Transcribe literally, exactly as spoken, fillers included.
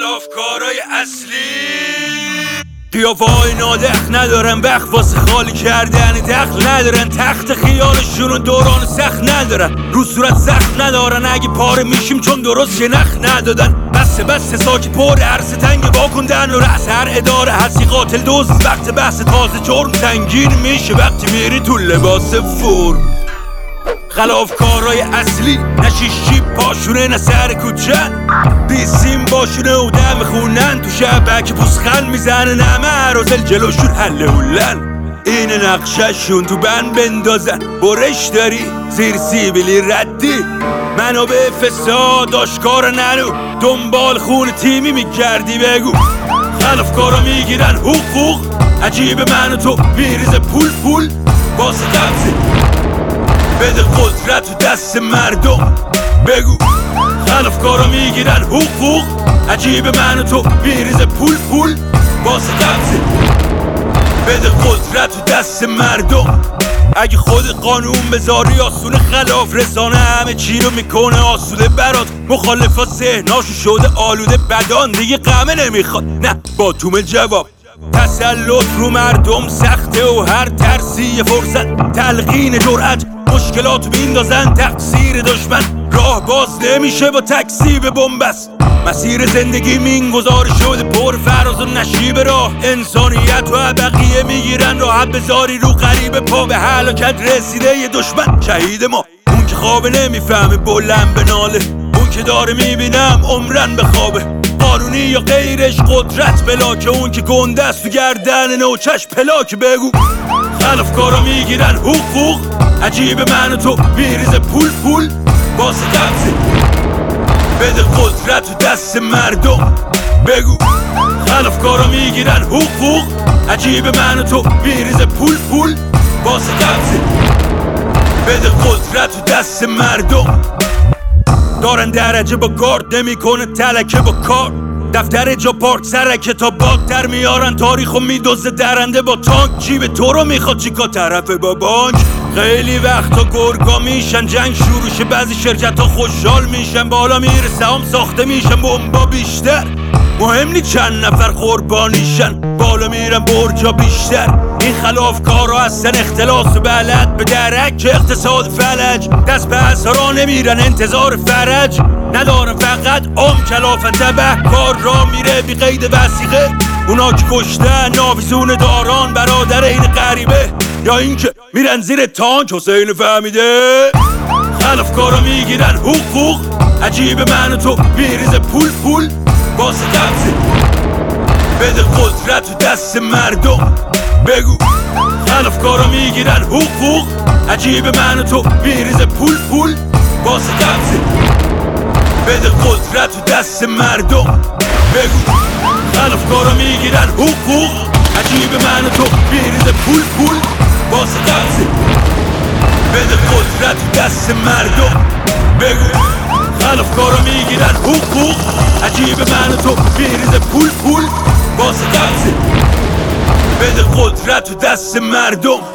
خلافکارای اصلی قیافه‌های نادخ ندارن، وقت واسه خالی کردن دخل ندارن، تخت خیالشون دوران سخت ندارن، رو صورت سخت ندارن، اگه پاره میشیم چون درست شنخ ندادن. بسته بسته ساکت پر عرص تنگ واکندن و رأس هر اداره هستی قاتل دوز. وقت بحث تازه جرم سنگین میشه وقتی میری تو لباس فرم. خلافکارای اصلی نه شیشی پاشونه نه سر کوچن، بیسیم باشونه و دم خونن، تو شبک پوسخن میزنه نمه عرازل جلوشون حله هولن. اینه نقششون تو بند بندازن، برش داری زیر سیبیلی ردی، منو به فساد آشکار ننو، دنبال خون تیمی میگردی بگو. خلافکارا میگیرن حقوق، عجیب منو تو میریز پول پول واسه قبضه، بده قدرت تو دست مردم بگو. خلافکارا میگیرن حقوق، عجیب منو تو میریز پول پول واسه قبضه، بده قدرت تو دست مردم. اگه خود قانون بذاری آسونه، خلاف رسانه همه چی رو میکنه آسوده برات. مخالفا ذهناشو شده آلوده بدان، دیگه قمه نمیخواد نه با تومه جواب. تسلط رو مردم سخته و هر ترسی یه فرصت، تلقین جرأت مشکلات میندازن تقصیر دشمن. راه باز نمیشه با تکسیب بنبست، مسیر زندگی مینگذار شده پر فراز و نشیب راه. انسانیت و بقیه میگیرن راحت، بذاری رو غریب پا به هلاکت رسیده یه دشمن. شهید ما اون که خوابه نمیفهمه بلند به ناله، اون که داره میبینم عمرن به خوابه. قانونی یا غیرش قدرت بلاکه، اون که گنده است تو گردن نوچش پلاک بگو. خلافکارا میگیرن حقوق، عجیب منو تو میریز پول پول واسه قبضه، بده قدرت تو دست مردم بگو. خلافکارا میگیرن حقوق، عجیب منو تو میریز پول پول واسه قبضه، بده قدرت تو دست مردم. دارن درجه با گارد نمیکنه تلکه با کار، دفتر جا پارک سرکه تا باگ در میارن، تاریخو میدوزه درنده با تانک. جیب تو رو میخواد چیکار طرف با بانک. خیلی وقتا گرگا میشن جنگ شروع شه، بعضی شرکت ها خوشحال میشن بالا میره سهام ساخته میشن بمبا بیشتر. مهم نی چند نفر قربانیشن بالا میرن برجا بیشتر. این خلافکارا هستن اختلاس و بلد به درک اقتصاد فلج، دست به اسرا نمیرن انتظار فرج ندارن، فقط عم کلافن تبه کار را میره بی قید وثیقه. اونا که کشتن ناویزون داران برادر این غریبه، یا اینکه میرن زیر تانک حسین فهمیده. خلافکارا میگیرن حقوق، عجیب منو تو میریز پول پول واسه قبضه، بده قدرت تو دست مردم بگو. خلافکارا میگیرن حقوق، عجیب منو تو میریز پول پول واسه قبضه، بده قدرت تو دست مردم بگو. خلافکارا میگیرن حقوق، عجیب منو تو میریز پول پول واسه قبضه، بده قدرت تو دست مردم بگو. خلافکارا میگیرن حقوق، عجیب منو تو میریز پول پول واسه قبضه، بده قدرت تو دست مردم.